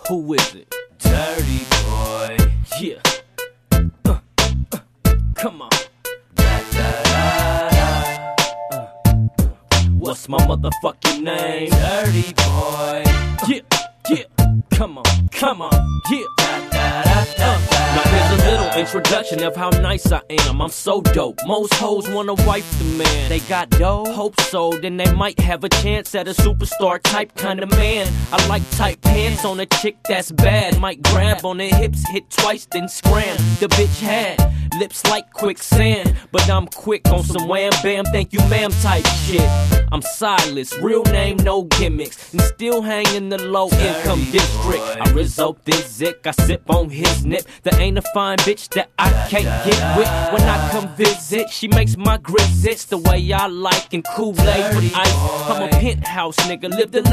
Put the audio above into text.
Who is it? Dirty boy. Yeah. Come on. What's my motherfucking name? Dirty boy. Yeah. Come on. Yeah. Now here's a little introduction of how nice I am. I'm so dope. Most hoes wanna wife the man. They got dough? Hope so. Then they might have a chance at a superstar type kind of man. I like tight pants on a chick that's bad. Might grab on the hips, hit twice, then scram. The bitch had lips like quicksand, but I'm quick on some wham bam thank you ma'am type shit. I'm Silas, real name no gimmicks, and still hang in the low income district. I result this zick, I sip on his nip. There ain't a fine bitch that I can't get with. When I come visit, she makes my grits the way I like, and Kool-Aid with ice. I'm a penthouse nigga, live the